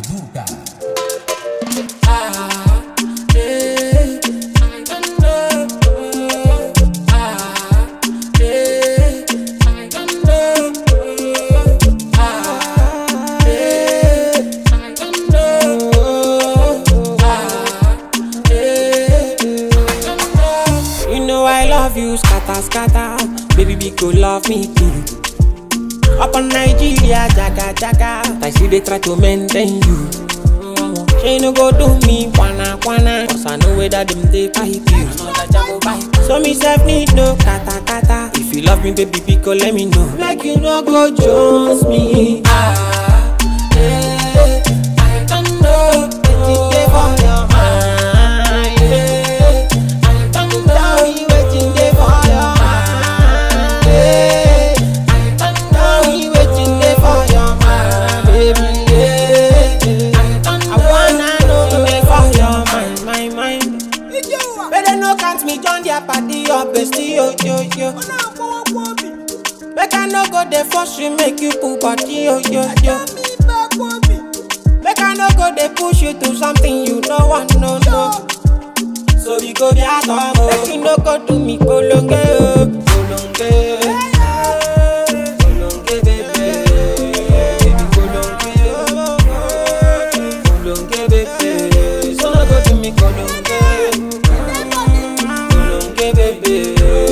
Bazooka. You scatter, scatter, baby, be go love me too. Up on Nigeria, jaga, jaga, I see they try to maintain you. She no go do me, wanna, cause I know where that them they fight you. So me self need no kata, kata. If you love me, baby, be go let me know. Like you no go jones me. I don't know, waiting there for your mind. Party your bestie, yo. Make I no go there force you, make you pull body, yo. Make I no go there push you to something you don't want, no. So we go be at home, make you no go do me, bolonge, baby, baby. So no go do me, bolonge. Baby,